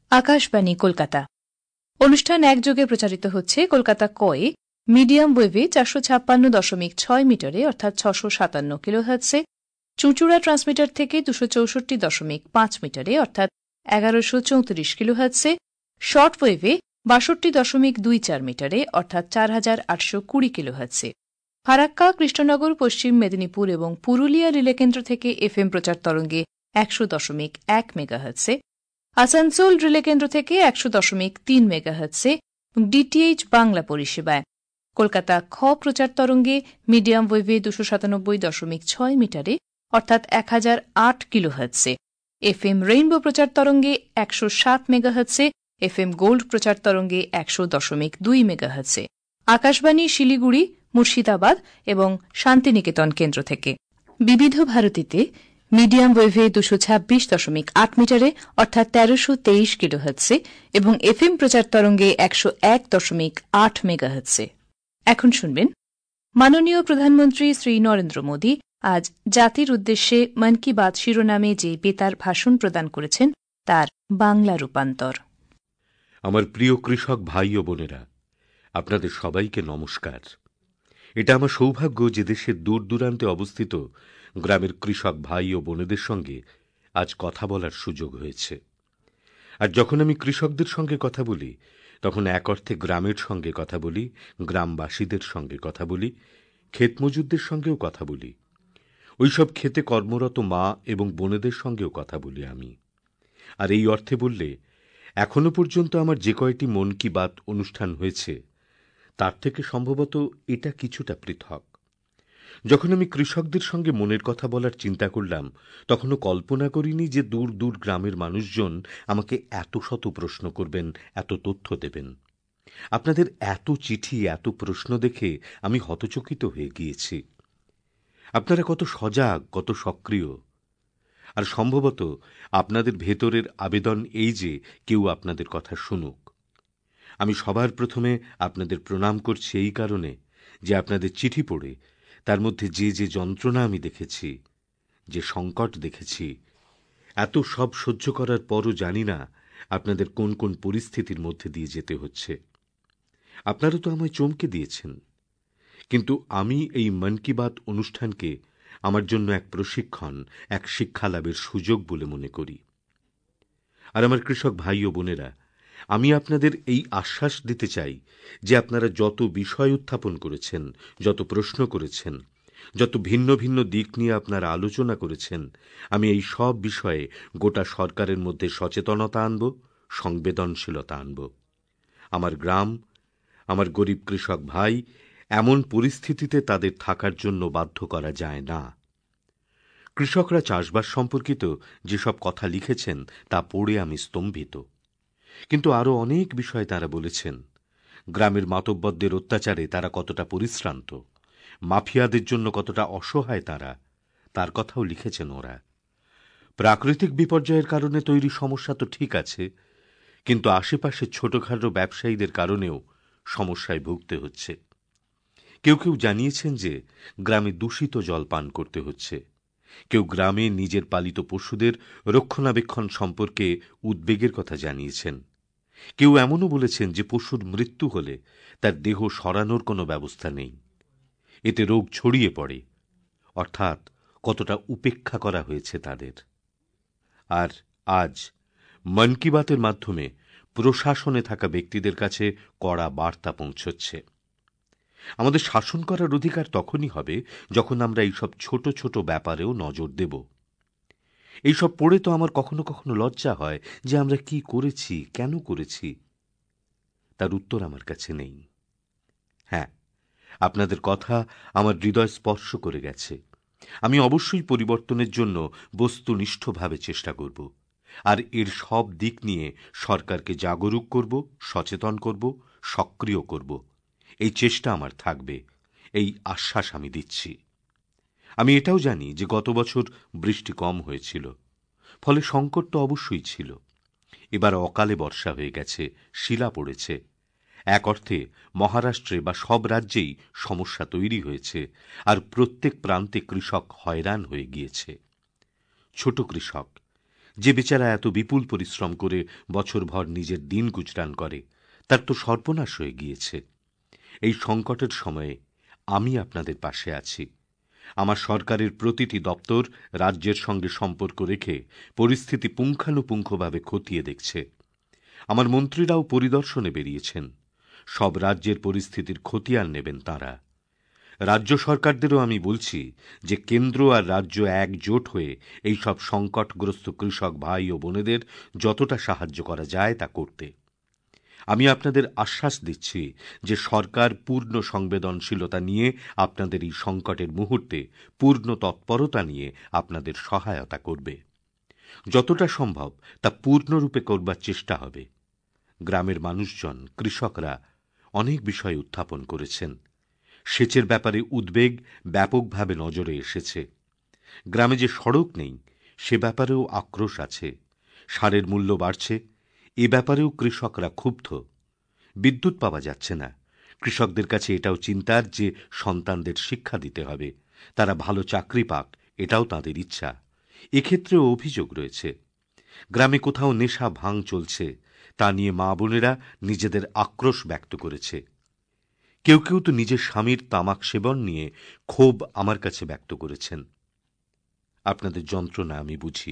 আকাশবাণী কলকাতা। অনুষ্ঠান একযোগে প্রচারিত হচ্ছে কলকাতা কয়ে মিডিয়াম ওয়েভে 456.6 মিটারে অর্থাৎ 657 কিলোহার্টজে, চুঁচুড়া ট্রান্সমিটার থেকে 264.5 মিটারে অর্থাৎ 1134 কিলোহার্টজে, শর্ট ওয়েভে 62.24 মিটারে অর্থাৎ 4820 কিলোহার্টজে। ফারাক্কা, কৃষ্ণনগর, পশ্চিম মেদিনীপুর এবং পুরুলিয়া রিলেকেন্দ্র থেকে এফএম প্রচার তরঙ্গে 100.1 মেগাহার্টজে, আসানসোল রিলেকেন্দ্র থেকে 100.3 মেগাহার্টজে এবং ডিটিএইচ বাংলা পরিষেবায় কলকাতা খ প্রচার তরঙ্গে মিডিয়াম ওয়েভে 297.6 মিটারে অর্থাৎ 1008 কিলোহার্টজে, এফএম রেইনবো প্রচার তরঙ্গে 107 মেগাহার্টজে, এফএম গোল্ড প্রচার তরঙ্গে 100.2 মেগাহার্টজে। আকাশবাণী শিলিগুড়ি, মুর্শিদাবাদ এবং শান্তিনিকেতন কেন্দ্র থেকে। বিবিধ ভারতীতে মিডিয়াম ওয়েভে 226.8 মিটারে অর্থাৎ 1323 কিলোহার্টজে এবং এফএম প্রচার তরঙ্গে 101.8 মেগাহার্টজে। এখন শুনবেন মাননীয় প্রধানমন্ত্রী শ্রী নরেন্দ্র মোদী আজ জাতির উদ্দেশ্যে মন কি বাত শিরোনামে যে বেতার ভাষণ প্রদান করেছেন তার বাংলা রূপান্তর। আমার প্রিয় কৃষক ভাই ও বোনেরা, আপনাদের সবাইকে নমস্কার। এটা আমার সৌভাগ্য যে দেশের দূর দূরান্তে অবস্থিত গ্রামের কৃষক ভাই ও বোনেদের সঙ্গে আজ কথা বলার সুযোগ হয়েছে। আর যখন আমি কৃষকদের সঙ্গে কথা বলি, তখন এক অর্থে গ্রামের সঙ্গে কথা বলি, গ্রামবাসীদের সঙ্গে কথা বলি, ক্ষেতমজুরদের সঙ্গেও কথা বলি, ওইসব ক্ষেতে কর্মরত মা এবং বোনেদের সঙ্গেও কথা বলি আমি। আর এই অর্থে বললে, এখনো পর্যন্ত আমার যে কয়টি মন কি বাত অনুষ্ঠান হয়েছে, তার থেকে সম্ভবত এটা কিছুটা পৃথক। যখন আমি কৃষকদের সঙ্গে মনের কথা বলার চিন্তা করলাম, তখনও কল্পনা করিনি যে দূর দূর গ্রামের মানুষজন আমাকে এত শত প্রশ্ন করবেন, এত তথ্য দেবেন। আপনাদের এত চিঠি, এত প্রশ্ন দেখে আমি হতচকিত হয়ে গিয়েছি। আপনারা কত সজাগ, কত সক্রিয়। আর সম্ভবত আপনাদের ভেতরের আবেদন এই যে কেউ আপনাদের কথা শুনুক। আমি সবার প্রথমে আপনাদের প্রণাম করছি এই কারণে যে আপনাদের চিঠি পড়ে তার মধ্যে যে যে যন্ত্রণা আমি দেখেছি, যে সংকট দেখেছি, এত সব সহ্য করার পরও জানি না আপনাদের কোন কোন পরিস্থিতির মধ্যে দিয়ে যেতে হচ্ছে। আপনারা তো আমায় চমকে দিয়েছেন, কিন্তু আমি এই মন কি বাত অনুষ্ঠানকে আমার জন্য এক প্রশিক্ষণ, এক শিক্ষালাভের সুযোগ বলে মনে করি। আর আমার কৃষক ভাই ও বোনেরা, আমি আপনাদের এই আশ্বাস দিতে চাই যে আপনারা যত বিষয় উত্থাপন করেছেন, যত প্রশ্ন করেছেন, যত ভিন্ন ভিন্ন দিক নিয়ে আপনারা আলোচনা করেছেন, আমি এই সব বিষয়ে গোটা সরকারের মধ্যে সচেতনতা আনব, সংবেদনশীলতা আনব। আমার গ্রাম, আমার গরিব কৃষক ভাই, এমন পরিস্থিতিতে তাদের থাকার জন্য বাধ্য করা যায় না। কৃষকরা চাষবাস সম্পর্কিত যেসব কথা লিখেছেন তা পড়ে আমি স্তম্ভিত। কিন্তু আরও অনেক বিষয় তারা বলেছেন। গ্রামের মাতব্বরদের অত্যাচারে তারা কতটা পরিশ্রান্ত, মাফিয়াদের জন্য কতটা অসহায় তারা, তার কথাও লিখেছেন ওরা। প্রাকৃতিক বিপর্যয়ের কারণে তৈরি সমস্যা তো ঠিক আছে, কিন্তু আশেপাশের ছোটখাটো ব্যবসায়ীদের কারণেও সমস্যায় ভুগতে হচ্ছে। কেউ কেউ জানিয়েছেন যে গ্রামে দূষিত জল পান করতে হচ্ছে। কেউ গ্রামে নিজের পালিত পশুদের রক্ষণাবেক্ষণ সম্পর্কে উদ্বেগের কথা জানিয়েছেন। কেউ এমনও বলেছেন যে পশুর মৃত্যু হলে তার দেহ সরানোর কোনো ব্যবস্থা নেই, এতে রোগ ছড়িয়ে পড়ে, অর্থাৎ কতটা উপেক্ষা করা হয়েছে তাদের। আর আজ মন কি বাতের মাধ্যমে প্রশাসনে থাকা ব্যক্তিদের কাছে কড়া বার্তা পৌঁছচ্ছে। আমাদের শাসন করার অধিকার তখনই হবে যখন আমরা এইসব ছোট ছোট ব্যাপারেও নজর দেব। এইসব পড়ে তো আমার কখনো কখনো লজ্জা হয় যে আমরা কি করেছি, কেন করেছি, তার উত্তর আমার কাছে নেই। হ্যাঁ, আপনাদের কথা আমার হৃদয় স্পর্শ করে গেছে। আমি অবশ্যই পরিবর্তনের জন্য বস্তুনিষ্ঠভাবে চেষ্টা করব, আর এর সব দিক নিয়ে সরকারকে জাগরুক করব, সচেতন করব, সক্রিয় করব। এই চেষ্টা আমার থাকবে, এই আশ্বাস আমি দিচ্ছি। আমি এটাও জানি যে গত বছর বৃষ্টি কম হয়েছিল, ফলে সংকট তো অবশ্যই ছিল। এবার অকালে বর্ষা হয়ে গেছে, শিলা পড়েছে। এক অর্থে মহারাষ্ট্রে বা সব রাজ্যেই সমস্যা তৈরি হয়েছে, আর প্রত্যেক প্রান্তে কৃষক হয়রান হয়ে গিয়েছে। ছোট কৃষক, যে বেচারা এত বিপুল পরিশ্রম করে বছরভর নিজের দিন গুজরান করে, তার তো সর্বনাশ হয়ে গিয়েছে। এই সংকটের সময়ে আমি আপনাদের পাশে আছি। আমার সরকারের প্রতিটি দপ্তর রাজ্যের সঙ্গে সম্পর্ক রেখে পরিস্থিতি পুঙ্খানুপুঙ্খভাবে খতিয়ে দেখছে। আমার মন্ত্রীরাও পরিদর্শনে বেরিয়েছেন। সব রাজ্যের পরিস্থিতির খতিয়ান নেবেন তাঁরা। রাজ্য সরকারদেরও আমি বলছি যে কেন্দ্র আর রাজ্য একজোট হয়ে এই সব সংকটগ্রস্ত কৃষক ভাই ও বোনেদের যতটা সাহায্য করা যায় তা করতে। আমি আপনাদের আশ্বাস দিচ্ছি যে সরকার পূর্ণ সংবেদনশীলতা নিয়ে আপনাদের এই সংকটের মুহূর্তে পূর্ণ তৎপরতা নিয়ে আপনাদের সহায়তা করবে। যতটা সম্ভব তা পূর্ণরূপে করবার চেষ্টা হবে। গ্রামের মানুষজন, কৃষকরা অনেক বিষয় উত্থাপন করেছেন। সেচের ব্যাপারে উদ্বেগ ব্যাপকভাবে নজরে এসেছে। গ্রামে যে সড়ক নেই সে ব্যাপারেও আক্রোশ আছে। সারের মূল্য বাড়ছে, এ ব্যাপারেও কৃষকরা ক্ষুব্ধ। বিদ্যুৎ পাওয়া যাচ্ছে না, কৃষকদের কাছে এটাও চিন্তার যে সন্তানদের শিক্ষা দিতে হবে, তারা ভালো চাকরি পাক, এটাও তাঁদের ইচ্ছা। এক্ষেত্রেও অভিযোগ রয়েছে। গ্রামে কোথাও নেশা ভাঙ চলছে, তা নিয়ে মা বোনেরা নিজেদের আক্রোশ ব্যক্ত করেছে। কেউ কেউ তো নিজের স্বামীর তামাক সেবন নিয়ে ক্ষোভ আমার কাছে ব্যক্ত করেছেন। আপনাদের যন্ত্রণা আমি বুঝি।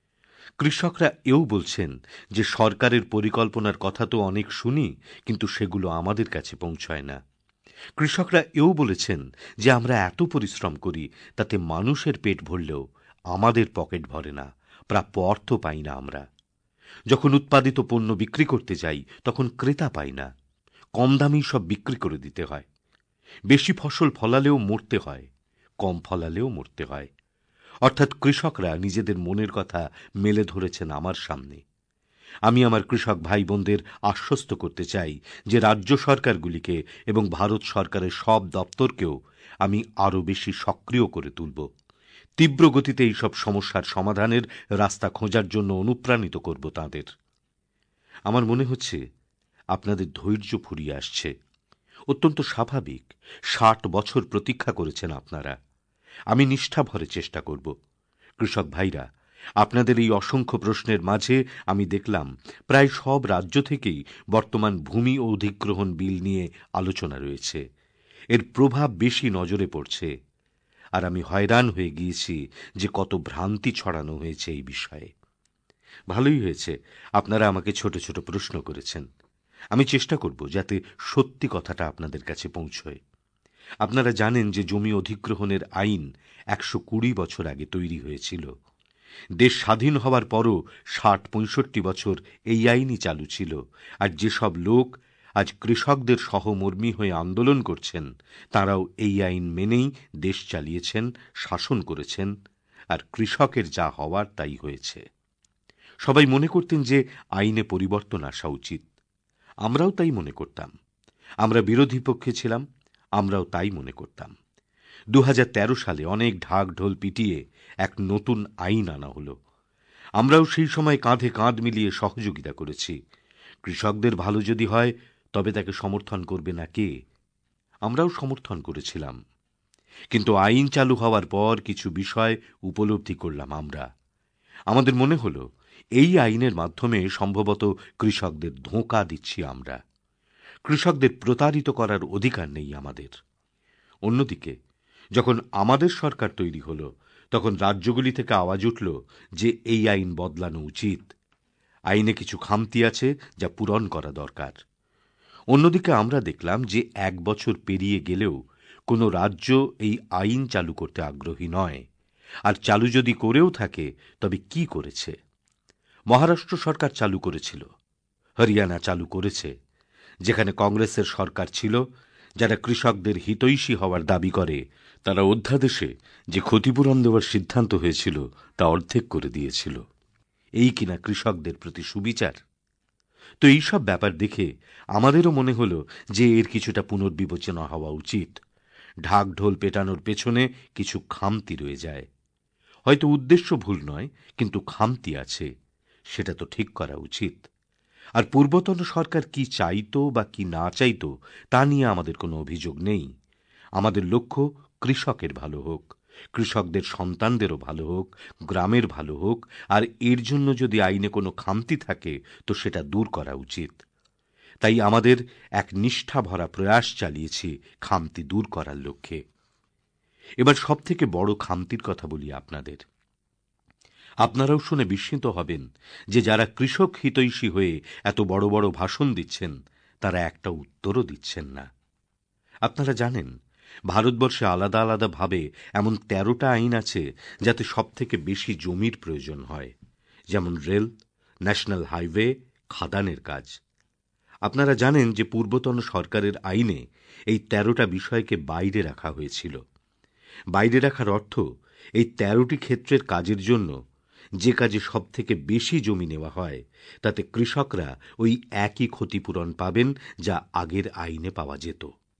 কৃষকরা এও বলছেন যে সরকারের পরিকল্পনার কথা তো অনেক শুনি, কিন্তু সেগুলো আমাদের কাছে পৌঁছয় না। কৃষকরা এও বলেছেন যে আমরা এত পরিশ্রম করি, তাতে মানুষের পেট ভরলেও আমাদের পকেট ভরে না, প্রাপ্য অর্থ পাই না আমরা। যখন উৎপাদিত পণ্য বিক্রি করতে যাই তখন ক্রেতা পাই না, কম দামেই সব বিক্রি করে দিতে হয়। বেশি ফসল ফলালেও মরতে হয়, কম ফলালেও মরতে হয়। অর্থাৎ কৃষকরা নিজেদের মনের কথা মেলে ধরেছেন আমার সামনে। আমি আমার কৃষক ভাই বোনদের আশ্বস্ত করতে চাই যে রাজ্য সরকারগুলিকে এবং ভারত সরকারের সব দপ্তরকেও আমি আরও বেশি সক্রিয় করে তুলব। তীব্র গতিতে এইসব সমস্যার সমাধানের রাস্তা খোঁজার জন্য অনুপ্রাণিত করব তাঁদের। আমার মনে হচ্ছে আপনাদের ধৈর্য ফুরিয়ে আসছে। অত্যন্ত স্বাভাবিক। ৬০ বছর প্রতীক্ষা করেছেন আপনারা। আমি নিষ্ঠাভরে চেষ্টা করব। কৃষক ভাইরা, আপনাদের এই অসংখ্য প্রশ্নের মাঝে আমি দেখলাম প্রায় সব রাজ্য থেকেই বর্তমান ভূমি অধিগ্রহণ বিল নিয়ে আলোচনা রয়েছে। এর প্রভাব বেশি নজরে পড়ছে। আর আমি হয়রান হয়ে গিয়েছি যে কত ভ্রান্তি ছড়ানো হয়েছে এই বিষয়ে। ভালোই হয়েছে আপনারা আমাকে ছোট ছোট প্রশ্ন করেছেন। আমি চেষ্টা করব যাতে সত্যি কথাটা আপনাদের কাছে পৌঁছয়। আপনারা জানেন যে জমি অধিগ্রহণের আইন ১২০ বছর আগে তৈরি হয়েছিল। দেশ স্বাধীন হওয়ার পরও ৬০-৬৫ বছর এই আইনই চালু ছিল। আর যেসব লোক আজ কৃষকদের সহমর্মী হয়ে আন্দোলন করছেন, তাঁরাও এই আইন মেনেই দেশ চালিয়েছেন, শাসন করেছেন। আর কৃষকের যা হওয়ার তাই হয়েছে। সবাই মনে করতেন যে আইনে পরিবর্তন আসা উচিত। আমরাও তাই মনে করতাম। আমরা বিরোধী পক্ষে ছিলাম, আমরাও তাই মনে করতাম। ২০১৩ সালে অনেক ঢাকঢোল পিটিয়ে এক নতুন আইন আনা হলো। আমরাও সেই সময় কাঁধে কাঁধ মিলিয়ে সহযোগিতা করেছি। কৃষকদের ভালো যদি হয় তবে তাকে সমর্থন করবে না কে? আমরাও সমর্থন করেছিলাম। কিন্তু আইন চালু হওয়ার পর কিছু বিষয় উপলব্ধি করলাম আমরা। আমাদের মনে হলো এই আইনের মাধ্যমে সম্ভবত কৃষকদের ধোঁকা দিচ্ছি আমরা। কৃষকদের প্রতারিত করার অধিকার নেই আমাদের। অন্যদিকে যখন আমাদের সরকার তৈরি হলো, তখন রাজ্যগুলি থেকে আওয়াজ উঠল যে এই আইন বদলানো উচিত। আইনে কিছু খামতি আছে যা পূরণ করা দরকার। অন্যদিকে আমরা দেখলাম যে ১ বছর পেরিয়ে গেলেও কোনো রাজ্য এই আইন চালু করতে আগ্রহী নয়। আর চালু যদি করেও থাকে তবে কি করেছে? মহারাষ্ট্র সরকার চালু করেছিল, হরিয়ানা চালু করেছে। যেখানে কংগ্রেসের সরকার ছিল, যারা কৃষকদের হিতৈষী হওয়ার দাবি করে, তারা অধ্যাদেশে যে ক্ষতিপূরণ দেওয়ার সিদ্ধান্ত হয়েছিল তা অর্ধেক করে দিয়েছিল। এই কিনা কৃষকদের প্রতি সুবিচার? তো এইসব ব্যাপার দেখে আমাদেরও মনে হলো যে এর কিছুটা পুনর্বিবেচনা হওয়া উচিত। ঢাকঢোল পেটানোর পেছনে কিছু খামতি রয়ে যায়। হয়তো উদ্দেশ্য ভুল নয়, কিন্তু খামতি আছে, সেটা তো ঠিক করা উচিত। আর পূর্বতন সরকার কি চাইতো বা কি না চাইতো তা নিয়ে আমাদের কোনো অভিযোগ নেই। আমাদের লক্ষ্য কৃষকের ভালো হোক, কৃষকদের সন্তানদেরও ভালো হোক, গ্রামের ভালো হোক, আর এর জন্য যদি আইনে কোনো খামতি থাকে তো সেটা দূর করা উচিত। তাই আমাদের এক নিষ্ঠাভরা প্রয়াস চালিয়েছি খামতি দূর করার লক্ষ্যে। এবার সবথেকে বড় খামতির কথা বলি আপনাদের। আপনারাও শুনে বিস্মিত হবেন যে যারা কৃষক হিতৈষী হয়ে এত বড় বড় ভাষণ দিচ্ছেন তারা একটা উত্তরও দিচ্ছেন না। আপনারা জানেন, ভারতবর্ষে আলাদা আলাদা ভাবে এমন ১৩টা আইন আছে যাতে সবথেকে বেশি জমির প্রয়োজন হয়, যেমন রেল, ন্যাশনাল হাইওয়ে, খাদানের কাজ। আপনারা জানেন যে পূর্বতন সরকারের আইনে এই ১৩টা বিষয়কে বাইরে রাখা হয়েছিল। বাইরে রাখার অর্থ এই ১৩টি ক্ষেত্রের কাজের জন্য যে কাজে সবথেকে বেশি জমি নেওয়া হয় তাতে কৃষকরা ওই একই ক্ষতিপূরণ পাবেন যা আগের আইনে পাওয়া যেত।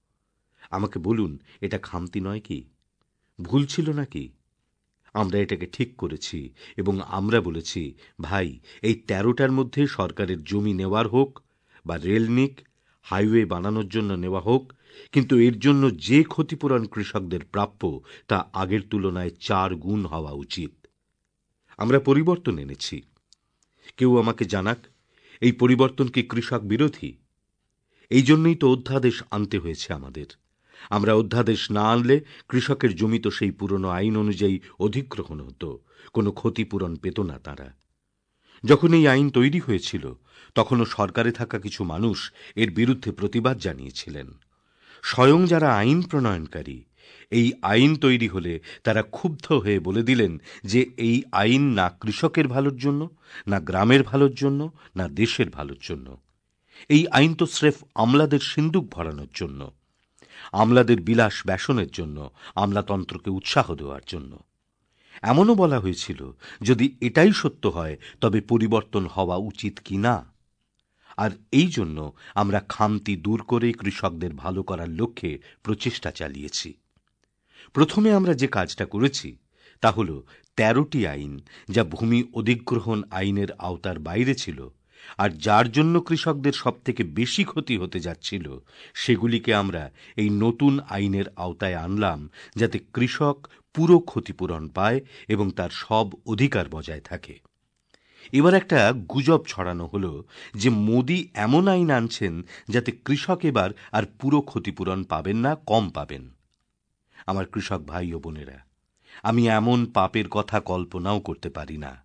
আমাকে বলুন, এটা খামতি নয় কি? ভুল ছিল নাকি? আমরা এটাকে ঠিক করেছি এবং আমরা বলেছি, ভাই, এই ১৩টার মধ্যে সরকারের জমি নেওয়ার হোক বা রেল নিক, হাইওয়ে বানানোর জন্য নেওয়া হোক, কিন্তু এর জন্য যে ক্ষতিপূরণ কৃষকদের প্রাপ্য তা আগের তুলনায় ৪ গুণ হওয়া উচিত। আমরা পরিবর্তন এনেছি। কেউ আমাকে জানাক, এই পরিবর্তন কি কৃষক বিরোধী? এই জন্যই তো অধ্যাদেশ আনতে হয়েছে আমাদের। আমরা অধ্যাদেশ না আনলে কৃষকের জমি তো সেই পুরনো আইন অনুযায়ী অধিগ্রহণ হতো, কোনো ক্ষতিপূরণ পেত না তারা। যখন এই আইন তৈরি হয়েছিল তখনও সরকারে থাকা কিছু মানুষ এর বিরুদ্ধে প্রতিবাদ জানিয়েছিলেন। স্বয়ং যারা আইন প্রণয়নকারী, এই আইন তৈরি হলে তারা ক্ষুব্ধ হয়ে বলে দিলেন যে এই আইন না কৃষকের ভালোর জন্য, না গ্রামের ভালোর জন্য, না দেশের ভালোর জন্য। এই আইন তো স্রেফ আমলাদের সিন্দুক ভরানোর জন্য, আমলাদের বিলাস ব্যসনের জন্য, আমলাতন্ত্রকে উৎসাহ দেওয়ার জন্য। এমনও বলা হয়েছিল, যদি এটাই সত্য হয় তবে পরিবর্তন হওয়া উচিত কি না। আর এই জন্য আমরা খামতি দূর করে কৃষকদের ভালো করার লক্ষ্যে প্রচেষ্টা চালিয়েছি। প্রথমে আমরা যে কাজটা করেছি তা হল ১৩টি আইন যা ভূমি অধিগ্রহণ আইনের আওতার বাইরে ছিল আর যার জন্য কৃষকদের সবথেকে বেশি ক্ষতি হতে যাচ্ছিল, সেগুলিকে আমরা এই নতুন আইনের আওতায় আনলাম যাতে কৃষক পুরো ক্ষতিপূরণ পায় এবং তার সব অধিকার বজায় থাকে। এবার একটা গুজব ছড়ানো হলো যে মোদি এমন আইন আনছেন যাতে কৃষক এবার আর পুরো ক্ষতিপূরণ পাবেন না, কম পাবেন। আমার কৃষক ভাই ও বোনেরা, আমি এমন পাপের কথা কল্পনাও করতে পারি না।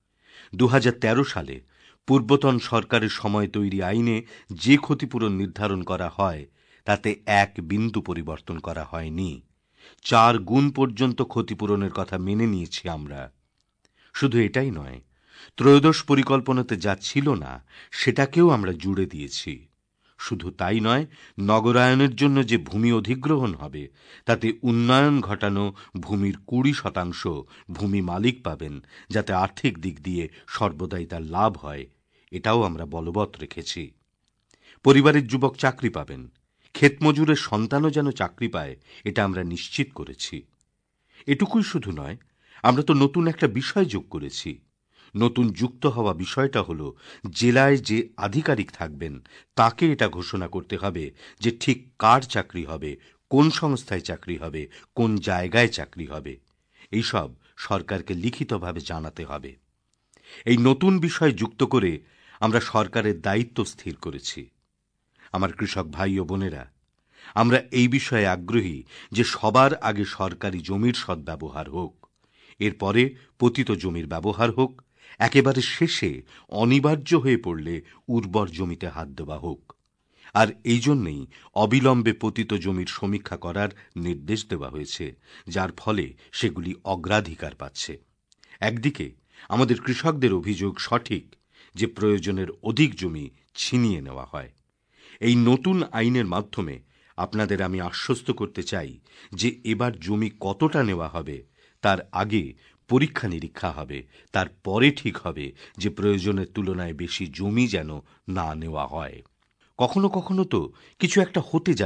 ২০১৩ সালে পূর্বতন সরকারের সময় তৈরি আইনে যে ক্ষতিপূরণ নির্ধারণ করা হয় তাতে এক বিন্দু পরিবর্তন করা হয়নি। ৪ গুণ পর্যন্ত ক্ষতিপূরণের কথা মেনে নিয়েছি আমরা। শুধু এটাই নয়, ত্রয়োদশ পরিকল্পনাতে যা ছিল না সেটাকেও আমরা জুড়ে দিয়েছি। শুধু তাই নয়, নগরায়নের জন্য যে ভূমি অধিগ্রহণ হবে তাতে উন্নয়ন ঘটানো ভূমির ২০% ভূমি মালিক পাবেন, যাতে আর্থিক দিক দিয়ে সর্বদাই তার লাভ হয়, এটাও আমরা বলবৎ রেখেছি। পরিবারের যুবক চাকরি পাবেন, ক্ষেতমজুরের সন্তানও যেন চাকরি পায়, এটা আমরা নিশ্চিত করেছি। এটুকুই শুধু নয়, আমরা তো নতুন একটা বিষয় যোগ করেছি। নতুন যুক্ত হওয়া বিষয়টা হলো, জেলায় যে আধিকারিক থাকবেন তাকে এটা ঘোষণা করতে হবে যে ঠিক কার চাকরি হবে, কোন সংস্থায় চাকরি হবে, কোন জায়গায় চাকরি হবে, এইসব সরকারকে লিখিতভাবে জানাতে হবে। এই নতুন বিষয় যুক্ত করে আমরা সরকারের দায়িত্ব স্থির করেছি। আমার কৃষক ভাই ও বোনেরা, আমরা এই বিষয়ে আগ্রহী যে সবার আগে সরকারি জমির সদ্ব্যবহার হোক, এরপরে পতিত জমির ব্যবহার হোক, একেবারে শেষে অনিবার্য হয়ে পড়লে উর্বর জমিতে হাত দেওয়া হোক। আর এই জন্যেই অবিলম্বে পতিত জমির সমীক্ষা করার নির্দেশ দেওয়া হয়েছে, যার ফলে সেগুলি অগ্রাধিকার পাচ্ছে। একদিকে আমাদের কৃষকদের অভিযোগ সঠিক যে প্রয়োজনের অধিক জমি ছিনিয়ে নেওয়া হয়। এই নতুন আইনের মাধ্যমে আপনাদের আমি আশ্বস্ত করতে চাই যে এবার জমি কতটা নেওয়া হবে তার আগে পরীক্ষা নিরীক্ষা হবে, তারপরে ঠিক হবে যে প্রয়োজনের তুলনায় বেশি জমি যেন না নেওয়া হয়। কখনো কখনো তো কিছু একটা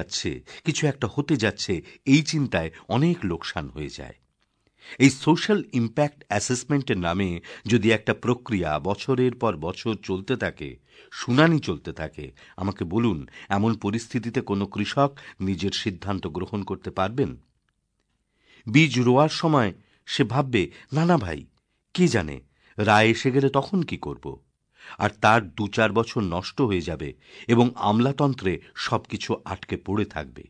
হতে যাচ্ছে এই চিন্তায় অনেক লোকসান হয়ে যায়। এই সোশ্যাল ইম্প্যাক্ট অ্যাসেসমেন্টের নামে যদি একটা প্রক্রিয়া বছরের পর বছর চলতে থাকে, শুনানি চলতে থাকে, আমাকে বলুন, এমন পরিস্থিতিতে কোনো কৃষক নিজের সিদ্ধান্ত গ্রহণ করতে পারবেন? বীজ রোয়ার সময় সে ভাববে, না না ভাই, কে জানে রায় এসে গেলে তখন কি করব। আর তার ২-৪ বছর নষ্ট হয়ে যাবে এবং আমলাতন্ত্রে সবকিছু আটকে পড়ে থাকবে।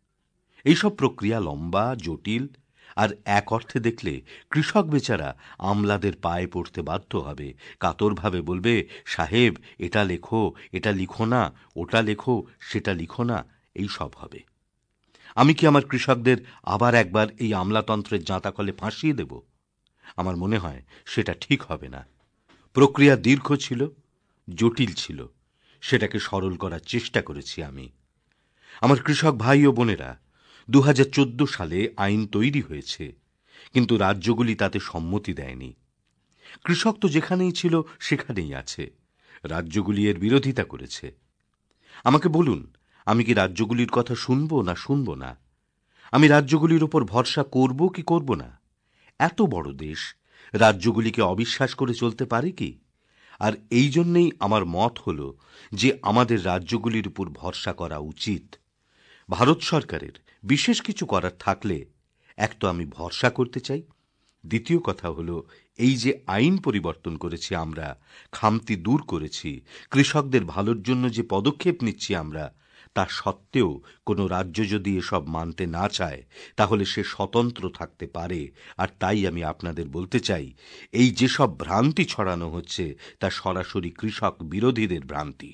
এইসব প্রক্রিয়া লম্বা, জটিল, আর এক অর্থে দেখলে কৃষক বেচারা আমলাদের পায়ে পড়তে বাধ্য হবে, কাতরভাবে বলবে, সাহেব এটা লেখো, এটা লিখো না, ওটা লেখো, সেটা লিখো না, এই সব হবে। আমি কি আমার কৃষকদের আবার একবার এই আমলাতন্ত্রের জাঁতাকলে ফাঁসিয়ে দেব? আমার মনে হয় সেটা ঠিক হবে না। প্রক্রিয়া দীর্ঘ ছিল, জটিল ছিল, সেটাকে সরল করার চেষ্টা করেছি আমি। আমার কৃষক ভাই ও বোনেরা, ২০১৪ সালে আইন তৈরি হয়েছে, কিন্তু রাজ্যগুলি তাতে সম্মতি দেয়নি। কৃষক তো যেখানেই ছিল সেখানেই আছে, রাজ্যগুলি এর বিরোধিতা করেছে। আমাকে বলুন, আমি কি রাজ্যগুলির কথা শুনব না শুনব না? আমি রাজ্যগুলির ওপর ভরসা করব কি করব না? এত বড় দেশ, রাজ্যগুলিকে অবিশ্বাস করে চলতে পারে কি? আর এই জন্যেই আমার মত হল যে আমাদের রাজ্যগুলির উপর ভরসা করা উচিত। ভারত সরকারের বিশেষ কিছু করার থাকলে এক তো আমি ভরসা করতে চাই, দ্বিতীয় কথা হলো এই যে আইন পরিবর্তন করেছি আমরা, খামতি দূর করেছি, কৃষকদের ভালোর জন্য যে পদক্ষেপ নিচ্ছি আমরা, তা সত্ত্বেও কোনো রাজ্য যদি এসব মানতে না চায় তাহলে সে স্বতন্ত্র থাকতে পারে। আর তাই আমি আপনাদের বলতে চাই, এই যেসব ভ্রান্তি ছড়ানো হচ্ছে তা সরাসরি কৃষক বিরোধীদের ভ্রান্তি।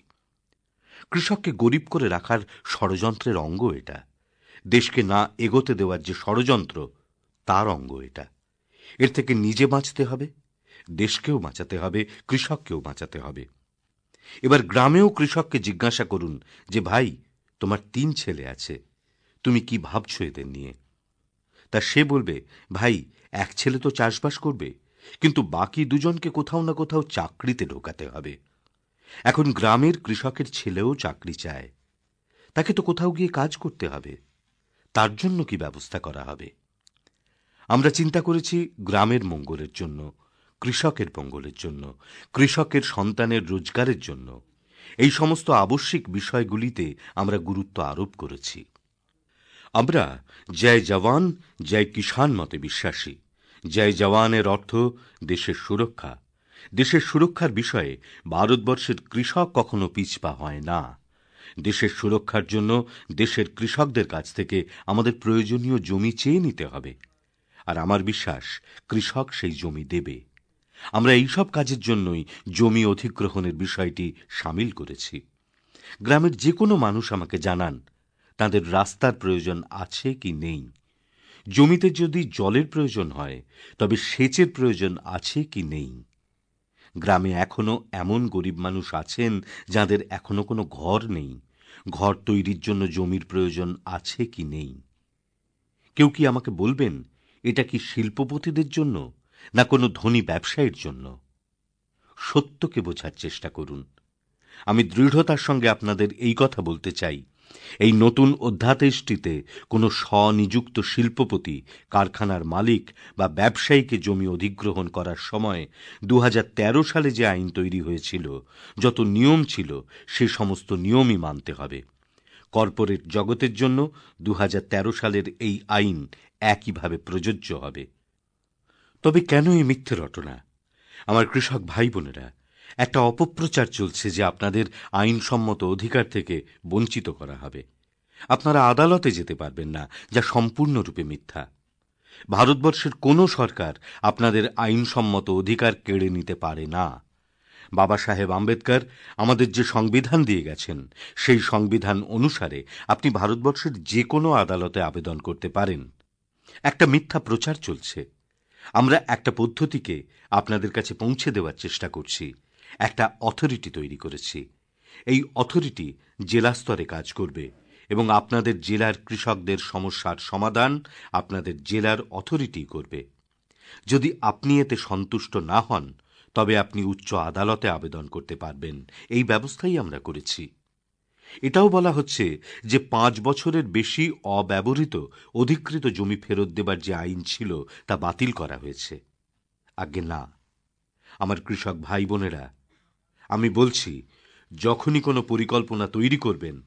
কৃষককে গরিব করে রাখার ষড়যন্ত্রের অঙ্গ এটা। দেশকে না এগোতে দেওয়ার যে ষড়যন্ত্র, তার অঙ্গ এটা। এর থেকে নিজে বাঁচতে হবে, দেশকেও বাঁচাতে হবে, কৃষককেও বাঁচাতে হবে। এবার গ্রামেও কৃষককে জিজ্ঞাসা করুন যে, ভাই, তোমার ৩ ছেলে আছে, তুমি কি ভাবছো এদের নিয়ে? তা সে বলবে, ভাই, এক ছেলে তো চাষবাস করবে, কিন্তু বাকি দুজনকে কোথাও না কোথাও চাকরিতে ঢোকাতে হবে। এখন গ্রামের কৃষকের ছেলেও চাকরি চায়, তাকে তো কোথাও গিয়ে কাজ করতে হবে। তার জন্য কি ব্যবস্থা করা হবে? আমরা চিন্তা করেছি গ্রামের মঙ্গলের জন্য, কৃষকের মঙ্গলের জন্য, কৃষকের সন্তানের রোজগারের জন্য। এই সমস্ত আবশ্যিক বিষয়গুলিতে আমরা গুরুত্ব আরোপ করেছি। আমরা জয় জওয়ান জয় কিষাণ মতে বিশ্বাসী। জয় জওয়ানের অর্থ দেশের সুরক্ষা। দেশের সুরক্ষার বিষয়ে ভারতবর্ষের কৃষক কখনো পিছপা হয় না। দেশের সুরক্ষার জন্য দেশের কৃষকদের কাছ থেকে আমাদের প্রয়োজনীয় জমি চেয়ে নিতে হবে। আর আমার বিশ্বাস, কৃষক সেই জমি দেবে। আমরা এই সব কাজের জন্যই জমি অধিগ্রহণের বিষয়টি সামিল করেছি। গ্রামের যে কোনো মানুষ আমাকে জানান, তাদের রাস্তার প্রয়োজন আছে কি নেই, জমিতে যদি জলের প্রয়োজন হয় তবে সেচের প্রয়োজন আছে কি নেই। গ্রামে এখনো এমন গরিব মানুষ আছেন যাদের এখনো কোনো ঘর নেই, ঘর তৈরির জন্য জমির প্রয়োজন আছে কি নেই। কেউ কি আমাকে বলবেন, এটা কি শিল্পপতিদের জন্য না কোনো ধনী ব্যবসায়ীর জন্য? সত্যকে বোঝার চেষ্টা করুন। আমি দৃঢ়তার সঙ্গে আপনাদের এই কথা বলতে চাই, এই নতুন অধ্যাদেশটিতে কোনো স্বনিযুক্ত শিল্পপতি, কারখানার মালিক বা ব্যবসায়ীকে জমি অধিগ্রহণ করার সময় ২০১৩ সালে যে আইন তৈরি হয়েছিল, যত নিয়ম ছিল, সে সমস্ত নিয়মই মানতে হবে। কর্পোরেট জগতের জন্য ২০১৩ সালের এই আইন একইভাবে প্রযোজ্য হবে। তবে কেন এই মিথ্যে রটনা? আমার কৃষক ভাই বোনেরা, একটা অপপ্রচার চলছে যে আপনাদের আইনসম্মত অধিকার থেকে বঞ্চিত করা হবে। আপনারা আদালতে যেতে পারবেন না, যা সম্পূর্ণরূপে মিথ্যা। ভারতবর্ষের কোনো সরকার আপনাদের আইনসম্মত অধিকার কেড়ে নিতে পারে না। বাবা সাহেব আম্বেদকর আমাদের যে সংবিধান দিয়ে গেছেন, সেই সংবিধান অনুসারে আপনি ভারতবর্ষের যে কোনো আদালতে আবেদন করতে পারেন। একটা মিথ্যা প্রচার চলছে। আমরা একটা পদ্ধতিকে আপনাদের কাছে পৌঁছে দেওয়ার চেষ্টা করছি, একটা অথরিটি তৈরি করেছি। এই অথরিটি জেলা স্তরে কাজ করবে এবং আপনাদের জেলার কৃষকদের সমস্যার সমাধান আপনাদের জেলার অথরিটি করবে। যদি আপনি এতে সন্তুষ্ট না হন, তবে আপনি উচ্চ আদালতে আবেদন করতে পারবেন। এই ব্যবস্থাই আমরা করেছি। এটাও বলা হচ্ছে যে ৫ বছরের বেশি অব্যবহৃত অধিকৃত জমি ফেরত দেবার যে আইন ছিল, তা বাতিল করা হয়েছে। আজ্ঞে না। আমার কৃষক ভাই বোনেরা, আমি বলছি, যখনই কোনো পরিকল্পনা তৈরি করবেন,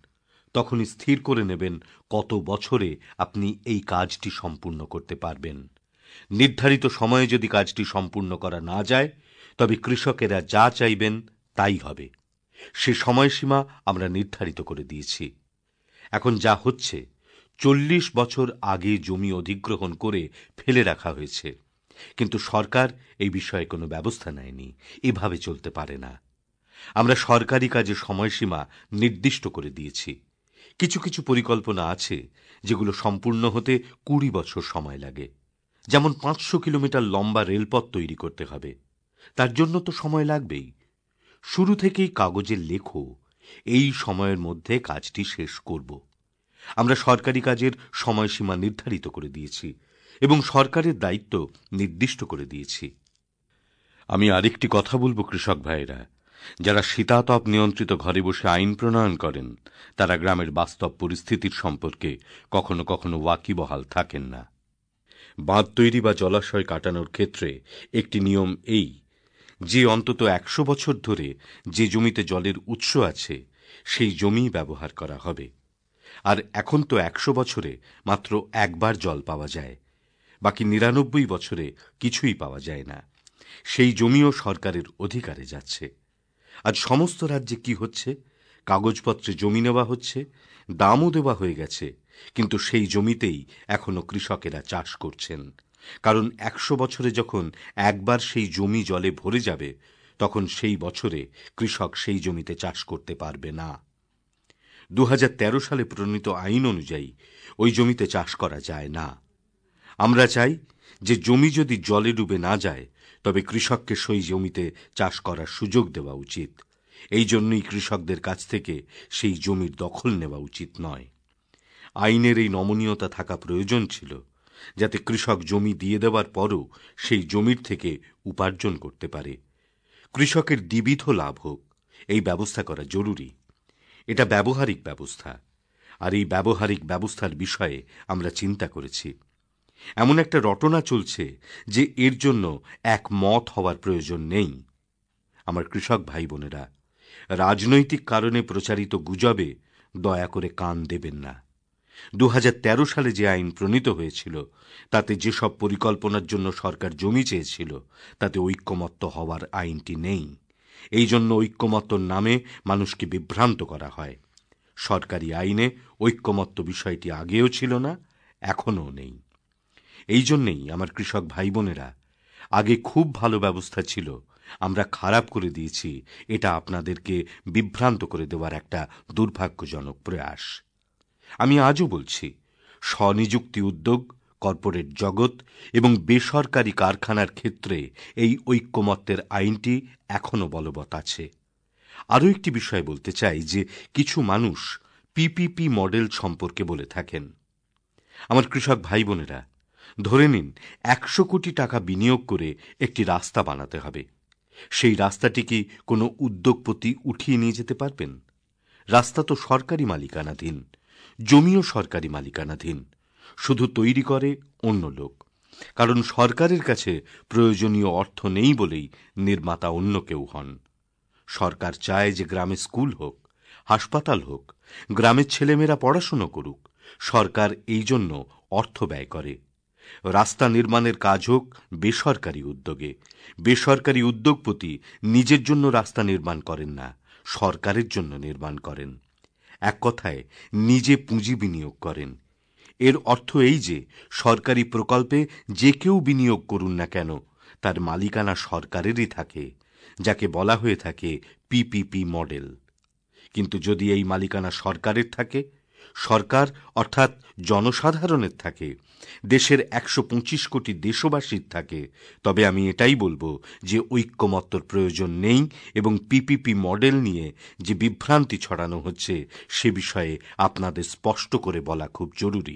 তখনই স্থির করে নেবেন কত বছরে আপনি এই কাজটি সম্পূর্ণ করতে পারবেন। নির্ধারিত সময়ে যদি কাজটি সম্পূর্ণ করা না যায়, তবে কৃষকেরা যা চাইবেন তাই হবে। সে সময়সীমা আমরা নির্ধারিত করে দিয়েছি। এখন যা হচ্ছে, ৪০ বছর আগে জমি অধিগ্রহণ করে ফেলে রাখা হয়েছে, কিন্তু সরকার এই বিষয়ে কোনো ব্যবস্থা নেয়নি। এভাবে চলতে পারে না। আমরা সরকারি কাজে সময়সীমা নির্দিষ্ট করে দিয়েছি। কিছু কিছু পরিকল্পনা আছে যেগুলো সম্পূর্ণ হতে ২০ বছর সময় লাগে। যেমন ৫০০ কিলোমিটার লম্বা রেলপথ তৈরি করতে হবে, তার জন্য তো সময় লাগবেই। শুরু থেকেই কাগজে লেখো, এই সময়ের মধ্যে কাজটি শেষ করব। আমরা সরকারি কাজের সময়সীমা নির্ধারিত করে দিয়েছি এবং সরকারের দায়িত্ব নির্দিষ্ট করে দিয়েছি। আমি আরেকটি কথা বলবো কৃষক ভাইয়েরা, যারা শীতাতপ নিয়ন্ত্রিত ঘরে বসে আইন প্রণয়ন করেন, তারা গ্রামের বাস্তব পরিস্থিতির সম্পর্কে কখনো কখনো ওয়াকিবহাল থাকেন না। বাঁধ তৈরি বা জলাশয় কাটানোর ক্ষেত্রে একটি নিয়ম এই যে অন্তত ১০০ বছর ধরে যে জমিতে জলের উৎস আছে সেই জমি ব্যবহার করা হবে। আর এখন তো ১০০ বছরে মাত্র একবার জল পাওয়া যায়, বাকি ৯৯ বছরে কিছুই পাওয়া যায় না। সেই জমিও সরকারের অধিকারে যাচ্ছে। আজ সমস্ত রাজ্যে কি হচ্ছে, কাগজপত্রে জমি নেওয়া হচ্ছে, দামও দেওয়া হয়ে গেছে, কিন্তু সেই জমিতেই এখনো কৃষকেরা চাষ করছেন। কারণ ১০০ বছরে যখন একবার সেই জমি জলে ভরে যাবে, তখন সেই বছরে কৃষক সেই জমিতে চাষ করতে পারবে না। ২০১৩ সালে প্রণীত আইন অনুযায়ী ওই জমিতে চাষ করা যায় না। আমরা চাই যে জমি যদি জলে ডুবে না যায়, তবে কৃষককে সেই জমিতে চাষ করার সুযোগ দেওয়া উচিত। এই জন্যই কৃষকদের কাছ থেকে সেই জমির দখল নেওয়া উচিত নয়। আইনের এই নমনীয়তা থাকা প্রয়োজন ছিল, যাতে কৃষক জমি দিয়ে দেওয়ার পরও সেই জমির থেকে উপার্জন করতে পারে। কৃষকের দ্বিবিধ লাভ হোক, এই ব্যবস্থা করা জরুরি। এটা ব্যবহারিক ব্যবস্থা, আর এই ব্যবহারিক ব্যবস্থার বিষয়ে আমরা চিন্তা করেছি। এমন একটা রটনা চলছে যে এর জন্য একমত হওয়ার প্রয়োজন নেই। আমার কৃষক ভাই বোনেরা, রাজনৈতিক কারণে প্রচারিত গুজবে দয়া করে কান দেবেন না। ২০১৩ সালে যে আইন প্রণীত হয়েছিল, তাতে যেসব পরিকল্পনার জন্য সরকার জমি চেয়েছিল, তাতে ঐক্যমত্য হওয়ার আইনটি নেই। এই জন্য ঐক্যমত্যর নামে মানুষকে বিভ্রান্ত করা হয়। সরকারি আইনে ঐক্যমত্য বিষয়টি আগেও ছিল না, এখনও নেই। এই জন্যেই আমার কৃষক ভাই বোনেরা, আগে খুব ভালো ব্যবস্থা ছিল, আমরা খারাপ করে দিয়েছি, এটা আপনাদেরকে বিভ্রান্ত করে দেওয়ার একটা দুর্ভাগ্যজনক প্রয়াস। আমি আজও বলছি, স্বনিযুক্তি উদ্যোগ, কর্পোরেট জগৎ এবং বেসরকারি কারখানার ক্ষেত্রে এই ঐক্যমত্যের আইনটি এখনও বলবৎ আছে। আরও একটি বিষয় বলতে চাই যে কিছু মানুষ পিপিপি মডেল সম্পর্কে বলে থাকেন। আমার কৃষক ভাই বোনেরা, ধরে নিন ১০০ কোটি টাকা বিনিয়োগ করে একটি রাস্তা বানাতে হবে। সেই রাস্তাটি কি কোনো উদ্যোগপতি উঠিয়ে নিয়ে যেতে পারবেন? রাস্তা তো সরকারি মালিকানাধীন, জমিও সরকারি মালিকানাধীন, শুধু তৈরি করে অন্য লোক। কারণ সরকারের কাছে প্রয়োজনীয় অর্থ নেই বলেই নির্মাতা অন্য কেউ হন। সরকার চায় যে গ্রামে স্কুল হোক, হাসপাতাল হোক, গ্রামের ছেলেমেয়েরা পড়াশুনো করুক। সরকার এই জন্য অর্থ ব্যয় করে। রাস্তা নির্মাণের কাজ হোক বেসরকারি উদ্যোগে। বেসরকারি উদ্যোগপতি নিজের জন্য রাস্তা নির্মাণ করেন না, সরকারের জন্য নির্মাণ করেন। এক কথায় নিজে পুঁজি বিনিয়োগ করেন। এর অর্থ এই যে সরকারি প্রকল্পে যে কেউ বিনিয়োগ করুন না কেন, তার মালিকানা সরকারেরই থাকে, যাকে বলা হয়ে থাকে পিপিপি মডেল। কিন্তু যদি এই মালিকানা সরকারের থাকে, সরকার অর্থাৎ জনসাধারণের থাকে, দেশের ১২৫ কোটি দেশবাসীর থাকে, তবে আমি এটাই বলবো যে ঐক্যমত্যর প্রয়োজন নেই এবং পিপিপি মডেল নিয়ে যে বিভ্রান্তি ছড়ানো হচ্ছে, সে বিষয়ে আপনাদের স্পষ্ট করে বলা খুব জরুরি।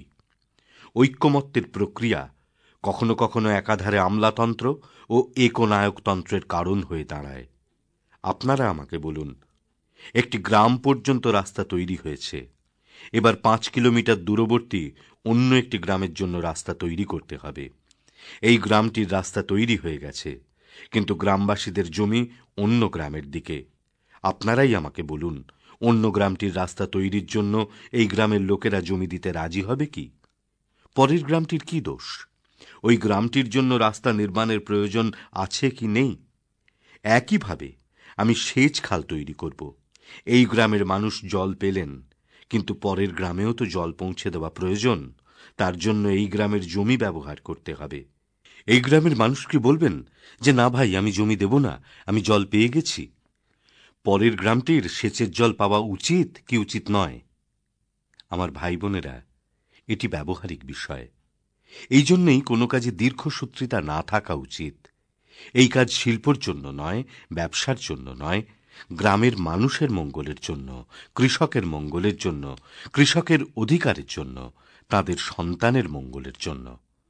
ঐক্যমত্যের প্রক্রিয়া কখনো কখনো একাধারে আমলাতন্ত্র ও একনায়কতন্ত্রের কারণ হয়ে দাঁড়ায়। আপনারা আমাকে বলুন, একটি গ্রাম পর্যন্ত রাস্তা তৈরি হয়েছে, এবার ৫ কিলোমিটার দূরবর্তী অন্য একটি গ্রামের জন্য রাস্তা তৈরি করতে হবে। এই গ্রামটির রাস্তা তৈরি হয়ে গেছে, কিন্তু গ্রামবাসীদের জমি অন্য গ্রামের দিকে। আপনারাই আমাকে বলুন, অন্য গ্রামটির রাস্তা তৈরির জন্য এই গ্রামের লোকেরা জমি দিতে রাজি হবে কি? পরের গ্রামটির কি দোষ? ওই গ্রামটির জন্য রাস্তা নির্মাণের প্রয়োজন আছে কি নেই? একইভাবে আমি সেচ খাল তৈরি করব। এই গ্রামের মানুষ জল পেলেন, কিন্তু পরের গ্রামেও তো জল পৌঁছে দেওয়া প্রয়োজন। তার জন্য এই গ্রামের জমি ব্যবহার করতে হবে। এই গ্রামের মানুষকে বলবেন যে না ভাই, আমি জমি দেব না, আমি জল পেয়ে গেছি। পরের গ্রামটির সেচের জল পাওয়া উচিত কি উচিত নয়? আমার ভাই বোনেরা, এটি ব্যবহারিক বিষয়। এই জন্যই কোনো কাজে দীর্ঘসূত্রিতা না থাকা উচিত। এই কাজ শিল্পর জন্য নয়, ব্যবসার জন্য নয়, গ্রামের মানুষের মঙ্গলের জন্য, কৃষকের মঙ্গলের জন্য, কৃষকের অধিকারের জন্য, তাদের সন্তানের মঙ্গলের জন্য।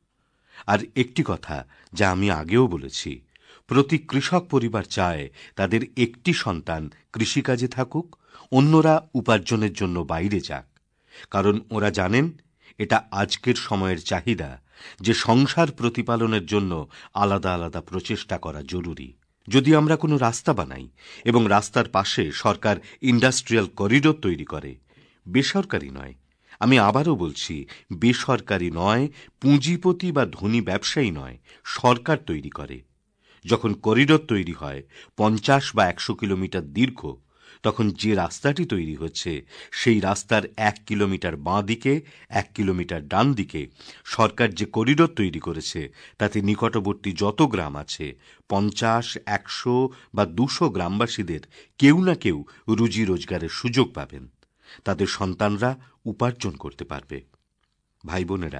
আর একটি কথা যা আমি আগেও বলেছি, প্রতি কৃষক পরিবার চায় তাদের একটি সন্তান কৃষিকাজে থাকুক, অন্যরা উপার্জনের জন্য বাইরে যাক। কারণ ওরা জানেন এটা আজকের সময়ের চাহিদা, যে সংসার প্রতিপালনের জন্য আলাদা আলাদা প্রচেষ্টা করা জরুরি। যদি আমরা কোনো রাস্তা বানাই এবং রাস্তার পাশে সরকার ইন্ডাস্ট্রিয়াল করিডোর তৈরি করে, বেসরকারি নয়, আমি আবারও বলছি, বেসরকারি নয়, পুঁজিপতি বা ধনী ব্যবসায়ী নয়, সরকার তৈরি করে, যখন করিডোর তৈরি হয় 50 বা 100 কিলোমিটার দীর্ঘ, তখন যে রাস্তাটি তৈরি হচ্ছে সেই রাস্তার 1 কিলোমিটার বাঁ দিকে, 1 কিলোমিটার ডান দিকে সরকার যে করিডোর তৈরি করেছে, তাতে নিকটবর্তী যত গ্রাম আছে 50, 100 বা 200 গ্রামবাসীদের কেউ না কেউ রুজি রোজগারের সুযোগ পাবেন। তাদের সন্তানরা উপার্জন করতে পারবে। ভাই বোনেরা,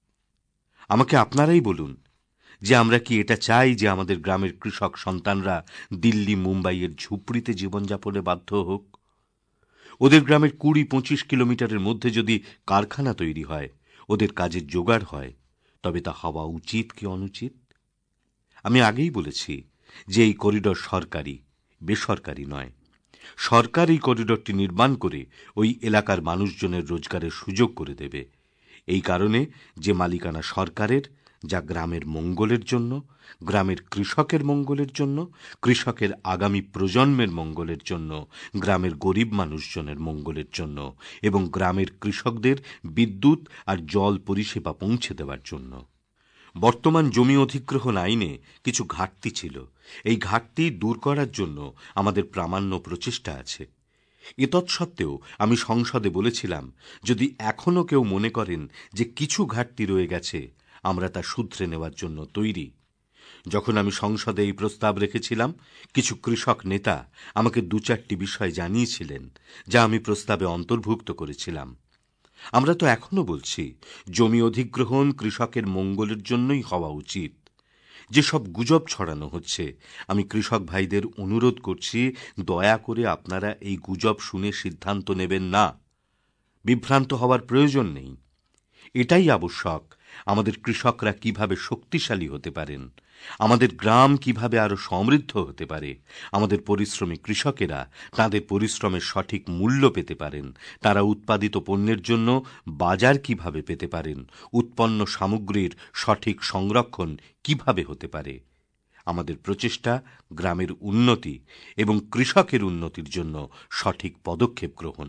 আমাকে আপনারাই বলুন যে আমরা কি এটা চাই যে আমাদের গ্রামের কৃষক সন্তানরা দিল্লি, মুম্বাইয়ের ঝুপড়িতে জীবনযাপনে বাধ্য হোক? ওদের গ্রামের 20-25 কিলোমিটারের মধ্যে যদি কারখানা তৈরি হয়, ওদের কাজের জোগাড় হয়, তবে তা হওয়া উচিত কি অনুচিত? আমি আগেই বলেছি যে এই করিডোর সরকারি, বেসরকারি নয়। সরকার এই করিডোরটি নির্মাণ করে ওই এলাকার মানুষজনের রোজগারের সুযোগ করে দেবে। এই কারণে যে মালিকানা সরকারের, যা গ্রামের মঙ্গলের জন্য, গ্রামের কৃষকের মঙ্গলের জন্য, কৃষকের আগামী প্রজন্মের মঙ্গলের জন্য, গ্রামের গরিব মানুষজনের মঙ্গলের জন্য এবং গ্রামের কৃষকদের বিদ্যুৎ আর জল পরিষেবা পৌঁছে দেওয়ার জন্য। বর্তমান জমি অধিগ্রহণ আইনে কিছু ঘাটতি ছিল। এই ঘাটতি দূর করার জন্য আমাদের প্রামাণ্য প্রচেষ্টা আছে। এতৎসত্ত্বেও আমি সংসদে বলেছিলাম, যদি এখনও কেউ মনে করেন যে কিছু ঘাটতি রয়ে গেছে, আমরা তা শুধরে নেওয়ার জন্য তৈরি। যখন আমি সংসদে এই প্রস্তাব রেখেছিলাম, কিছু কৃষক নেতা আমাকে 2-4টি বিষয় জানিয়েছিলেন, যা আমি প্রস্তাবে অন্তর্ভুক্ত করেছিলাম। আমরা তো এখনও বলছি, জমি অধিগ্রহণ কৃষকের মঙ্গলের জন্যই হওয়া উচিত। যেসব গুজব ছড়ানো হচ্ছে, আমি কৃষক ভাইদের অনুরোধ করছি, দয়া করে আপনারা এই গুজব শুনে সিদ্ধান্ত নেবেন না। বিভ্রান্ত হওয়ার প্রয়োজন নেই। এটাই আবশ্যক, আমাদের কৃষকরা কিভাবে শক্তিশালী হতে পারেন, আমাদের গ্রাম কিভাবে আরো সমৃদ্ধ হতে পারে, আমাদের পরিশ্রমী কৃষকেরা তাঁদের পরিশ্রমের সঠিক মূল্য পেতে পারেন, তারা উৎপাদিত পণ্যের জন্য বাজার কিভাবে পেতে পারেন, উৎপন্ন সামগ্রীর সঠিক সংরক্ষণ কিভাবে হতে পারে। আমাদের প্রচেষ্টা গ্রামের উন্নতি এবং কৃষকের উন্নতির জন্য সঠিক পদক্ষেপ গ্রহণ।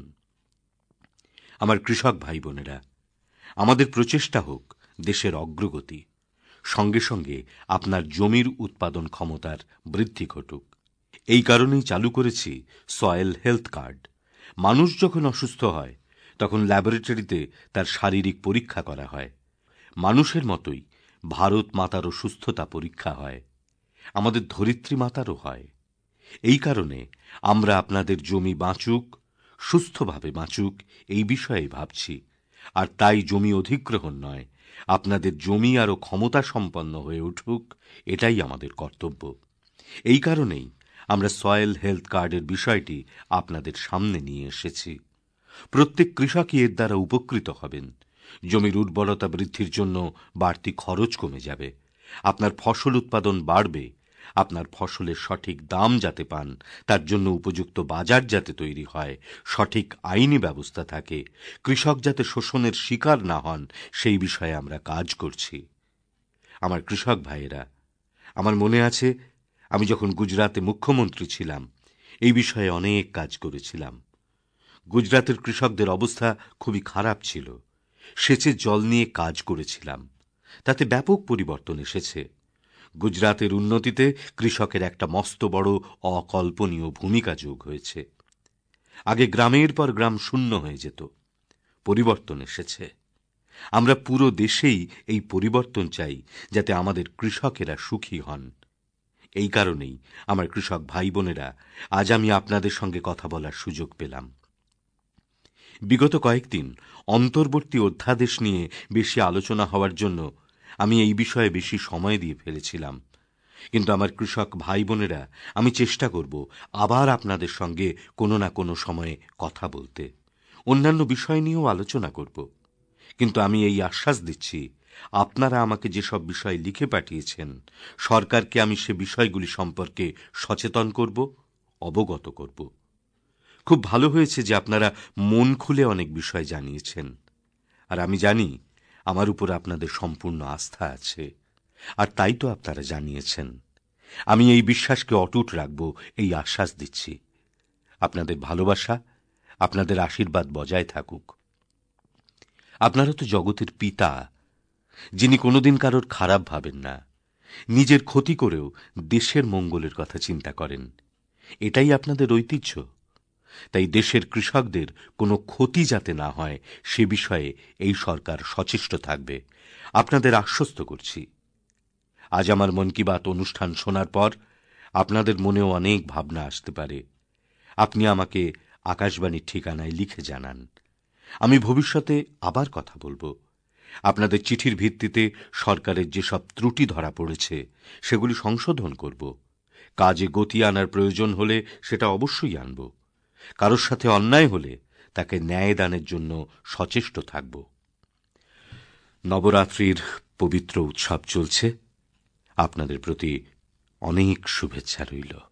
আমার কৃষক ভাই বোনেরা, আমাদের প্রচেষ্টা হোক দেশের অগ্রগতি, সঙ্গে সঙ্গে আপনার জমির উৎপাদন ক্ষমতার বৃদ্ধি ঘটুক। এই কারণেই চালু করেছি সয়েল হেলথ কার্ড। মানুষ যখন অসুস্থ হয়, তখন ল্যাবরেটরিতে তার শারীরিক পরীক্ষা করা হয়। মানুষের মতোই ভারত মাতারও সুস্থতা পরীক্ষা হয়, আমাদের ধরিত্রী মাতারও হয়। এই কারণে আমরা আপনাদের জমি বাঁচুক, সুস্থভাবে বাঁচুক, এই বিষয়ে ভাবছি। আর তাই জমি অধিগ্রহণ নয়, আপনাদের জমি আরও ক্ষমতা সম্পন্ন হয়ে উঠুক, এটাই আমাদের কর্তব্য। এই কারণেই আমরা সয়েল হেলথ কার্ডের বিষয়টি আপনাদের সামনে নিয়ে এসেছি। প্রত্যেক কৃষকই এর দ্বারা উপকৃত হবেন। জমির উর্বরতা বৃদ্ধির জন্য বাড়তি খরচ কমে যাবে, আপনার ফসল উৎপাদন বাড়বে, আপনার ফসলের সঠিক দাম যাতে পান, তার জন্য উপযুক্ত বাজার যাতে তৈরি হয়, সঠিক আইনি ব্যবস্থা থাকে, কৃষক যাতে শোষণের শিকার না হন, সেই বিষয়ে আমরা কাজ করছি। আমার কৃষক ভাইয়েরা, আমার মনে আছে, আমি যখন গুজরাতে মুখ্যমন্ত্রী ছিলাম, এই বিষয়ে অনেক কাজ করেছিলাম। গুজরাতের কৃষকদের অবস্থা খুবই খারাপ ছিল। সেচের জল নিয়ে কাজ করেছিলাম, তাতে ব্যাপক পরিবর্তন এসেছে। গুজরাতের উন্নতিতে কৃষকের একটা মস্ত বড় অকল্পনীয় ভূমিকা যোগ হয়েছে। আগে গ্রামের পর গ্রাম শূন্য হয়ে যেত, পরিবর্তন এসেছে। আমরা পুরো দেশেই এই পরিবর্তন চাই, যাতে আমাদের কৃষকেরা সুখী হন। এই কারণেই আমার কৃষক ভাই বোনেরা, আজ আমি আপনাদের সঙ্গে কথা বলার সুযোগ পেলাম। বিগত কয়েকদিন অন্তর্বর্তী অধ্যাদেশ নিয়ে বেশি আলোচনা হওয়ার জন্য আমি এই বিষয়ে বেশি সময় দিয়ে ফেলেছিলাম। কিন্তু আমার কৃষক ভাই বোনেরা, আমি চেষ্টা করব আবার আপনাদের সঙ্গে কোনো না কোনো সময়ে কথা বলতে, অন্যান্য বিষয় নিয়েও আলোচনা করব। কিন্তু আমি এই আশ্বাস দিচ্ছি, আপনারা আমাকে যেসব বিষয় লিখে পাঠিয়েছেন, সরকারকে আমি সে বিষয়গুলি সম্পর্কে সচেতন করব, অবগত করব। খুব ভালো হয়েছে যে আপনারা মন খুলে অনেক বিষয় জানিয়েছেন। আর আমি জানি আমার উপর আপনাদের সম্পূর্ণ আস্থা আছে, আর তাই তো আপনারা জানিয়েছেন। আমি এই বিশ্বাসকে অটুট রাখব, এই আশ্বাস দিচ্ছি। আপনাদের ভালোবাসা, আপনাদের আশীর্বাদ বজায় থাকুক। আপনারা তো জগতের পিতা, যিনি কোনোদিন কারোর খারাপ ভাবেন না, নিজের ক্ষতি করেও দেশের মঙ্গলের কথা চিন্তা করেন। এটাই আপনাদের ঐতিহ্য। তাই দেশের কৃষকদের কোনো ক্ষতি যাতে না হয়, সে বিষয়ে এই সরকার সচেষ্ট থাকবে, আপনাদের আশ্বস্ত করছি। আজ আমার মন কি বাত অনুষ্ঠান শোনার পর আপনাদের মনেও অনেক ভাবনা আসতে পারে। আপনি আমাকে আকাশবাণীর ঠিকানায় লিখে জানান। আমি ভবিষ্যতে আবার কথা বলবো। আপনাদের চিঠির ভিত্তিতে সরকারের যেসব ত্রুটি ধরা পড়েছে, সেগুলি সংশোধন করব। কাজে গতি আনার প্রয়োজন হলে সেটা অবশ্যই আনব। কারোর সাথে অন্যায় হলে তাকে ন্যায় দানের জন্য সচেষ্ট থাকব। নবরাত্রির পবিত্র উৎসব চলছে। আপনাদের প্রতি অনেক শুভেচ্ছা রইল।